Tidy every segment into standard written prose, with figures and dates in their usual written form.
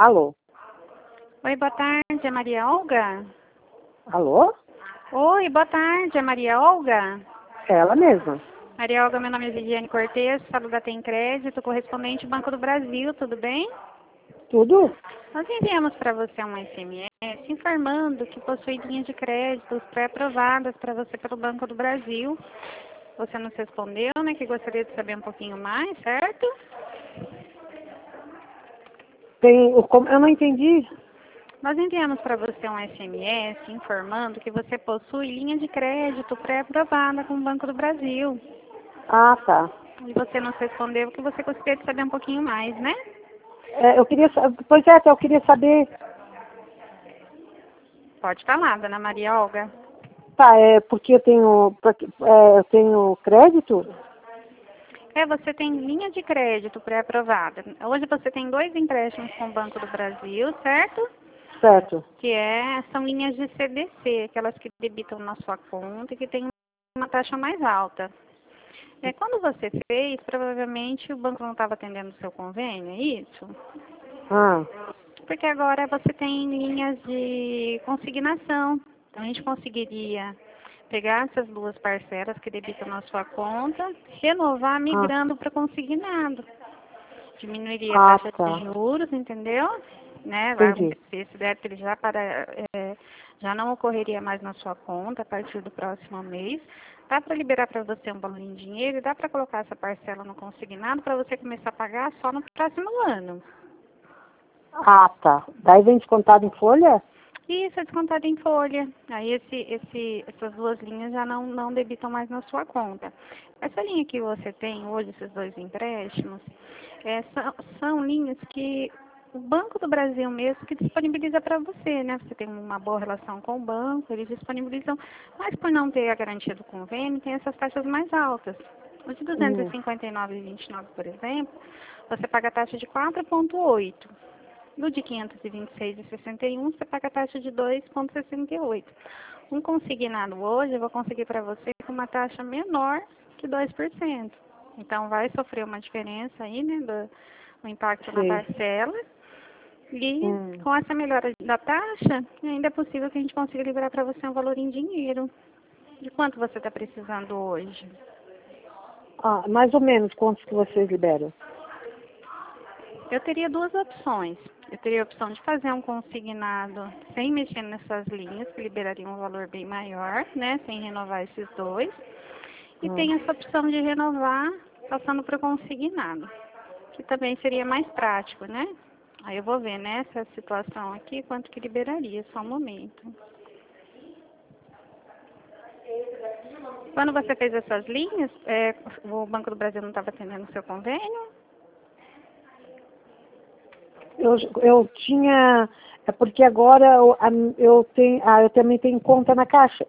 Alô? Oi, boa tarde, é Maria Olga? Alô? Oi, boa tarde, é Maria Olga? Ela mesma. Maria Olga, meu nome é Viviane Cortes, falo da Tem Crédito, correspondente Banco do Brasil, tudo bem? Tudo? Nós enviamos para você um SMS informando que possui linhas de créditos pré-aprovadas para você pelo Banco do Brasil. Você nos respondeu, né, que gostaria de saber um pouquinho mais, certo? Eu não entendi. Nós enviamos para você um SMS informando que você possui linha de crédito pré-aprovada com o Banco do Brasil. Ah, tá. E você nos respondeu que você gostaria de saber um pouquinho mais, né? Eu queria saber. Pode falar, dona Maria Olga. Tá, porque eu tenho crédito? Você tem linha de crédito pré-aprovada. Hoje você tem 2 empréstimos com o Banco do Brasil, certo? Certo. São linhas de CDC, aquelas que debitam na sua conta e que têm uma taxa mais alta. Quando você fez, provavelmente o banco não estava atendendo o seu convênio, é isso? Ah, Porque agora você tem linhas de consignação. Então a gente conseguiria pegar essas 2 parcelas que debitam na sua conta, renovar migrando para consignado. Diminuiria a taxa tá. de juros, entendeu? Né? Entendi. Esse débito ele já não ocorreria mais na sua conta a partir do próximo mês. Dá para liberar para você um valor em dinheiro e dá para colocar essa parcela no consignado para você começar a pagar só no próximo ano. Ah, tá. Daí vem descontado em folha? Isso é descontado em folha. Aí essas 2 linhas já não debitam mais na sua conta. Essa linha que você tem hoje, esses 2 empréstimos, são linhas que o Banco do Brasil mesmo que disponibiliza para você, né? Você tem uma boa relação com o banco, eles disponibilizam, mas por não ter a garantia do convênio, tem essas taxas mais altas. O de 259,29, por exemplo, você paga a taxa de 4,8. No de 526,61, você paga a taxa de 2,68. Um consignado hoje, eu vou conseguir para você com uma taxa menor que 2%. Então, vai sofrer uma diferença aí, né, do impacto na parcela. E com essa melhora da taxa, ainda é possível que a gente consiga liberar para você um valor em dinheiro. De quanto você está precisando hoje? Ah, mais ou menos quantos que vocês liberam? Eu teria 2 opções. Eu teria a opção de fazer um consignado sem mexer nessas linhas, que liberaria um valor bem maior, né, sem renovar esses 2. E tem essa opção de renovar passando para o consignado, que também seria mais prático, né? Aí eu vou ver nessa situação aqui quanto que liberaria, só um momento. Quando você fez essas linhas, o Banco do Brasil não estava atendendo o seu convênio? Eu tinha. É porque agora eu também tenho conta na Caixa.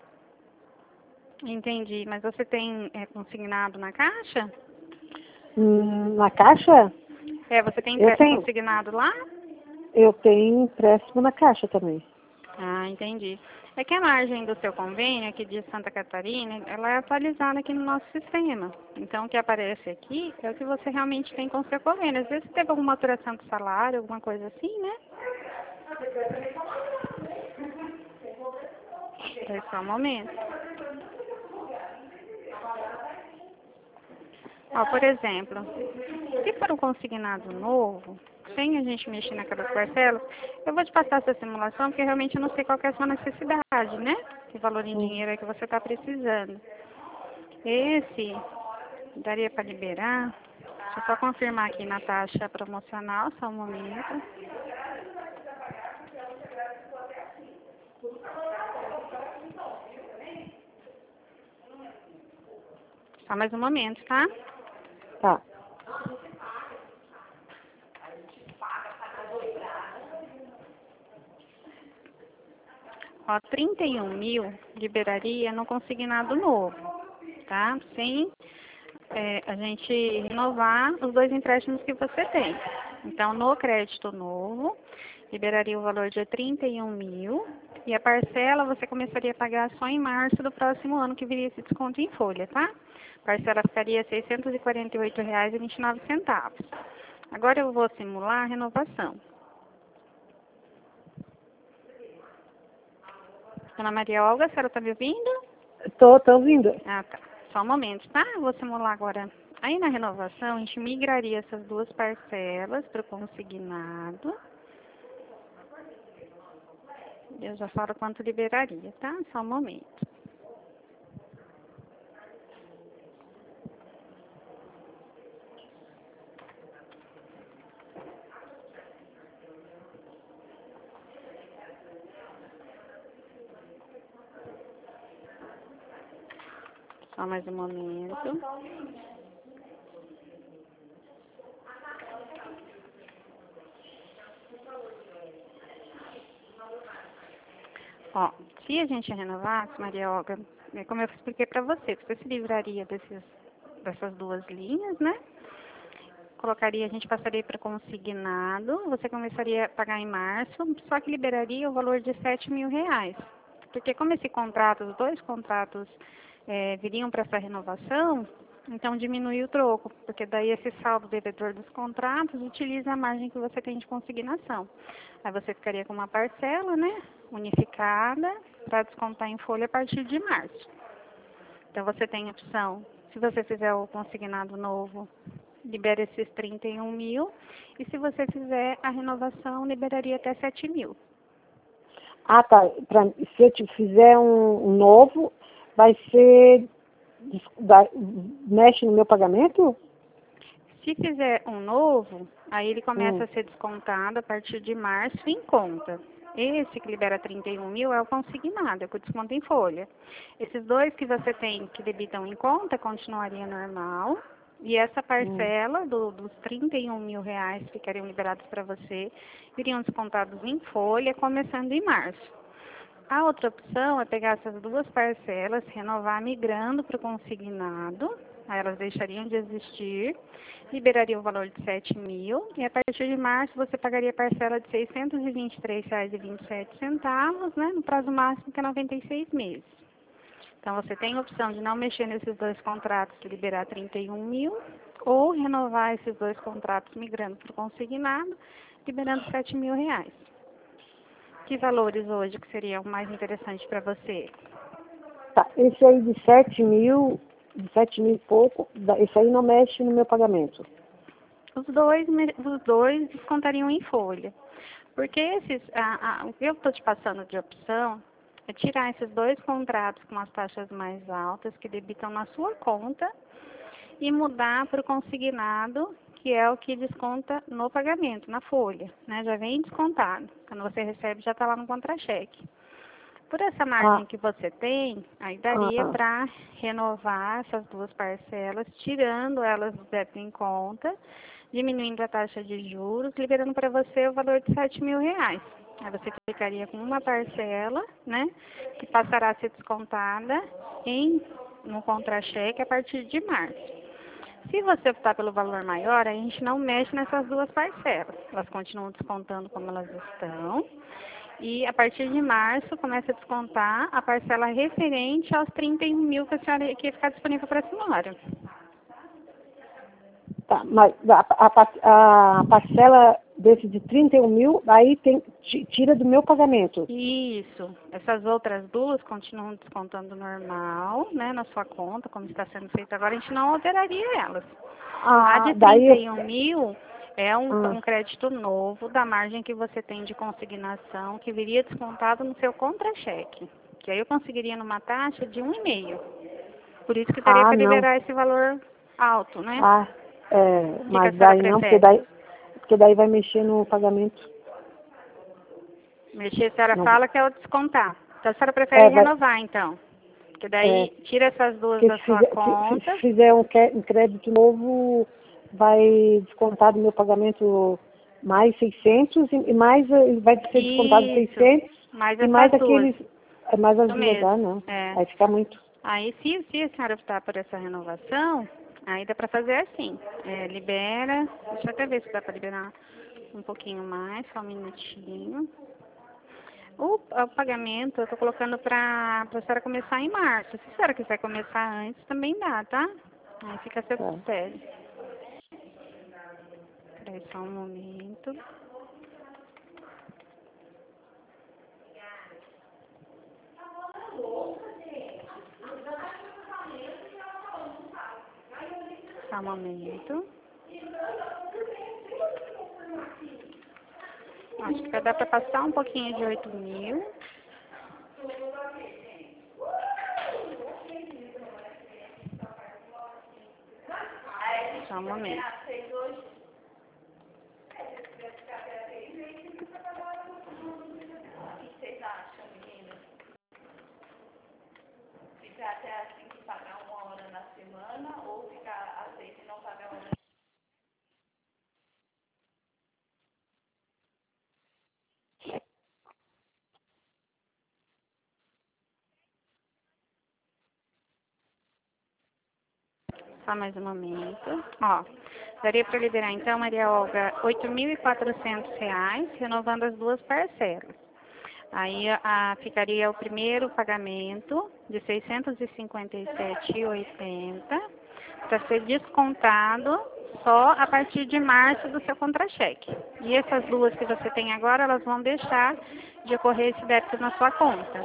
Entendi, mas você tem consignado na Caixa? Na Caixa? Você tem empréstimo consignado lá? Eu tenho empréstimo na Caixa também. Ah, entendi. É que a margem do seu convênio aqui de Santa Catarina, ela é atualizada aqui no nosso sistema. Então, o que aparece aqui é o que você realmente tem com o seu convênio. Às vezes teve alguma alteração de salário, alguma coisa assim, né? É só um momento. Ó, por exemplo, se for um consignado novo, sem a gente mexer naquelas parcelas, eu vou te passar essa simulação, porque realmente eu não sei qual que é a sua necessidade, né? Que valor em dinheiro é que você está precisando. Esse daria para liberar. Deixa eu só confirmar aqui na taxa promocional, só um momento. Só mais um momento, tá? Tá. Ó, 31 mil liberaria no consignado novo, tá? Sem a gente renovar os 2 empréstimos que você tem. Então, no crédito novo, liberaria o valor de 31 mil e a parcela você começaria a pagar só em março do próximo ano, que viria esse desconto em folha, tá? A parcela ficaria R$ 648,29. Agora eu vou simular a renovação. Dona Maria Olga, a senhora está me ouvindo? Tô ouvindo. Ah, tá. Só um momento, tá? Eu vou simular agora. Aí na renovação, a gente migraria essas duas parcelas para o consignado. Eu já falo quanto liberaria, tá? Só um momento. Só mais um momento. Ó, se a gente renovasse, Maria Olga, como eu expliquei para você, você se livraria dessas duas linhas, né? A gente passaria para consignado, você começaria a pagar em março, só que liberaria o valor de R$ 7.000. Porque como esse contrato, os dois contratos viriam para essa renovação, então diminui o troco, porque daí esse saldo devedor dos contratos utiliza a margem que você tem de consignação. Aí você ficaria com uma parcela, né, unificada, para descontar em folha a partir de março. Então você tem a opção, se você fizer o consignado novo, libera esses 31 mil, e se você fizer a renovação, liberaria até 7 mil. Ah, tá. Se eu te fizer um novo, vai ser... mexe no meu pagamento? Se fizer um novo, aí ele começa a ser descontado a partir de março em conta. Esse que libera 31 mil é o consignado, é o desconto em folha. Esses dois que você tem que debitam em conta continuaria normal. E essa parcela dos 31 mil reais que ficariam liberados para você, viriam descontados em folha, começando em março. A outra opção é pegar essas duas parcelas, renovar migrando para o consignado, aí elas deixariam de existir, liberaria o valor de 7 mil, e a partir de março você pagaria a parcela de R$ 623,27, né, no prazo máximo que é 96 meses. Então você tem a opção de não mexer nesses dois contratos e liberar 31 mil, ou renovar esses dois contratos migrando para o consignado, liberando R$ 7 mil. Que valores hoje que seriam mais interessantes para você? Tá, esse aí de 7 mil e pouco, esse aí não mexe no meu pagamento. Os dois descontariam em folha. Porque o que eu estou te passando de opção é tirar esses dois contratos com as taxas mais altas que debitam na sua conta e mudar para o consignado, que é o que desconta no pagamento, na folha, né? Já vem descontado. Quando você recebe, já está lá no contra-cheque. Por essa margem que você tem, aí daria para renovar essas duas parcelas, tirando elas do débito em conta, diminuindo a taxa de juros, liberando para você o valor de R$ 7 mil. Aí você ficaria com uma parcela, né, que passará a ser descontada no contra-cheque a partir de março. Se você optar pelo valor maior, a gente não mexe nessas duas parcelas. Elas continuam descontando como elas estão. E a partir de março começa a descontar a parcela referente aos 31 mil que a senhora que ficar disponível para a senhora. Tá, mas a parcela desse de 31 mil, aí tira do meu pagamento. Isso. Essas outras duas continuam descontando normal, né, na sua conta, como está sendo feito agora, a gente não alteraria elas. A de 31 mil é um crédito novo da margem que você tem de consignação, que viria descontado no seu contra-cheque. Que aí eu conseguiria numa taxa de 1,5. Por isso que teria que liberar esse valor alto, né? Mas daí não, porque daí vai mexer no pagamento. Mexer, a senhora fala que é o descontar. Então a senhora prefere renovar, então. Porque daí tira essas duas da sua conta. Se fizer um crédito novo, vai descontar do meu pagamento mais 600 e mais vai ser descontado 600 mais e mais essas aqueles mais as duas. duas, não. Vai ficar muito. Aí se a senhora optar por essa renovação, aí dá para fazer assim, libera, deixa eu até ver se dá para liberar um pouquinho mais, só um minutinho. O pagamento eu estou colocando para a senhora começar em março. Se a senhora quiser começar antes, também dá, tá? Aí fica a seu critério. Espera aí só um momento. Só um momento. Acho que vai dar para passar um pouquinho de 8.000. Só um momento. Ficar até assim que pagar 1 hora na semana ou ficar às 6 e não pagar 1 hora? Só mais um momento. Ó, daria para liberar então, Maria Olga, R$ 8.400, renovando as duas parcelas. Aí ficaria o primeiro pagamento de R$ 657,80 para ser descontado só a partir de março do seu contra-cheque. E essas duas que você tem agora, elas vão deixar de ocorrer esse débito na sua conta.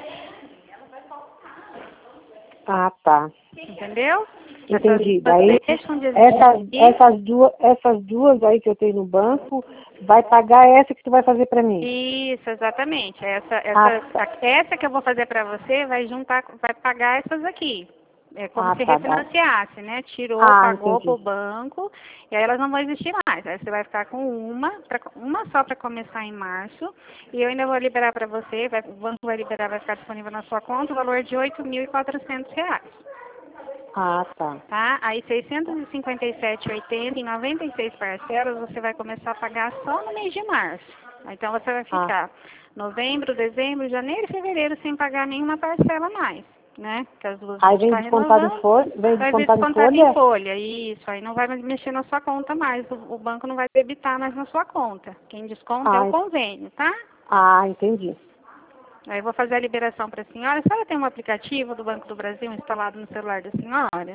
Ah, tá. Entendeu? Entendi. Essas Daí, deixam de existir. essas duas aí que eu tenho no banco, vai pagar essa que tu vai fazer para mim. Isso, exatamente. Essa que eu vou fazer para você vai juntar, vai pagar essas aqui. É como se Tá. refinanciasse, né? Tirou, pagou Entendi. para o banco e aí elas não vão existir mais. Aí você vai ficar com uma só para começar em março e eu ainda vou liberar para você, o banco vai liberar, vai ficar disponível na sua conta o valor de R$ 8.400. Tá. Tá? Aí R$ 657,80 em 96 parcelas você vai começar a pagar só no mês de março. Então você vai ficar novembro, dezembro, janeiro e fevereiro sem pagar nenhuma parcela mais, né? Que as duas Aí vão vem ficar descontado em renovando. folha? Vem Vai vir descontado em descontado folha? em folha, isso. Aí não vai mais mexer na sua conta mais. O banco não vai debitar mais na sua conta. Quem desconta é o convênio, tá? Entendi. Aí eu vou fazer a liberação para a senhora. A senhora tem um aplicativo do Banco do Brasil instalado no celular da senhora?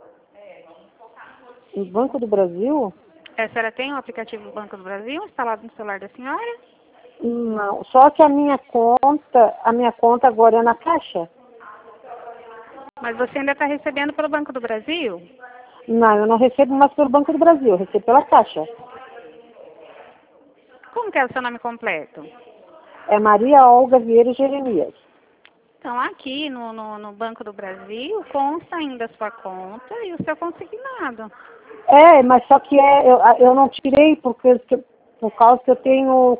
No Banco do Brasil? A senhora tem um aplicativo do Banco do Brasil instalado no celular da senhora? Não, só que a minha conta agora é na Caixa. Mas você ainda está recebendo pelo Banco do Brasil? Não, eu não recebo mais pelo Banco do Brasil, eu recebo pela Caixa. Como que é o seu nome completo? É Maria Olga Vieira Jeremias. Então, aqui no Banco do Brasil, consta ainda a sua conta e o seu consignado. Mas só que eu não tirei por causa que eu tenho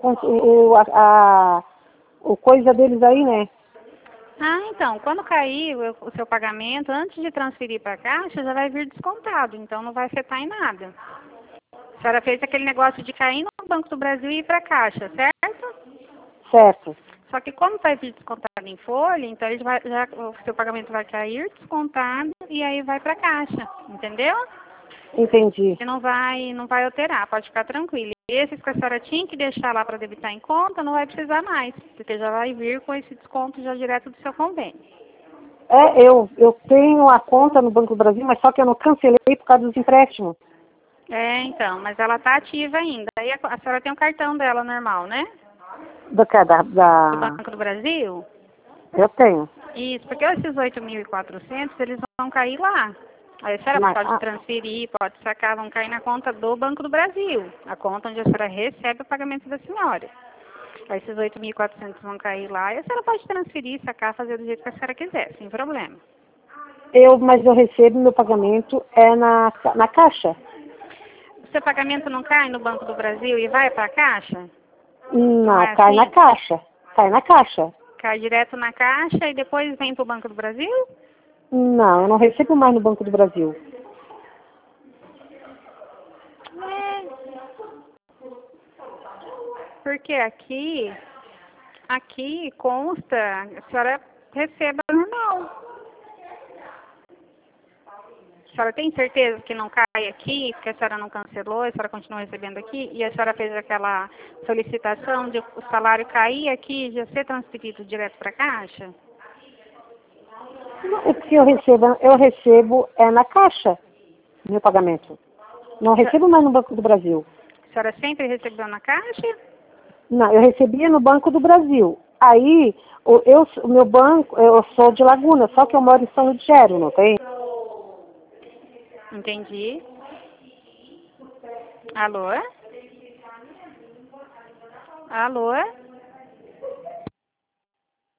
o coisa deles aí, né? Então, quando cair o seu pagamento, antes de transferir para a Caixa, já vai vir descontado, então não vai afetar em nada. A senhora fez aquele negócio de cair no Banco do Brasil e ir para a Caixa, certo? Certo. Só que como vai vir descontado em folha, então o seu pagamento vai cair descontado e aí vai para a Caixa, entendeu? Entendi. E não vai alterar, pode ficar tranquilo. Esses que a senhora tinha que deixar lá para debitar em conta, não vai precisar mais, porque já vai vir com esse desconto já direto do seu convênio. Eu tenho a conta no Banco do Brasil, mas só que eu não cancelei por causa dos empréstimos. Então, mas ela está ativa ainda. Aí a senhora tem o cartão dela normal, né? Do Banco do Brasil? Eu tenho. Isso, porque esses 8.400, eles vão cair lá. Aí a senhora pode transferir, pode sacar, vão cair na conta do Banco do Brasil, a conta onde a senhora recebe o pagamento da senhora. Aí esses 8.400 vão cair lá e a senhora pode transferir, sacar, fazer do jeito que a senhora quiser, sem problema. Mas eu recebo meu pagamento na Caixa. O seu pagamento não cai no Banco do Brasil e vai para a Caixa? Não, é cai assim? na Caixa. Cai na Caixa. Cai direto na Caixa e depois vem para o Banco do Brasil? Não, eu não recebo mais no Banco do Brasil. Porque aqui consta, a senhora receba normal. A senhora tem certeza que não cai aqui, porque a senhora não cancelou, a senhora continua recebendo aqui, e a senhora fez aquela solicitação de o salário cair aqui e já ser transferido direto para a Caixa? O que eu recebo na Caixa, meu pagamento. Não recebo mais no Banco do Brasil. A senhora sempre recebeu na Caixa? Não, eu recebia no Banco do Brasil. Aí, o meu banco, eu sou de Laguna, só que eu moro em São Lugero, não tem? Entendi. Alô? Alô?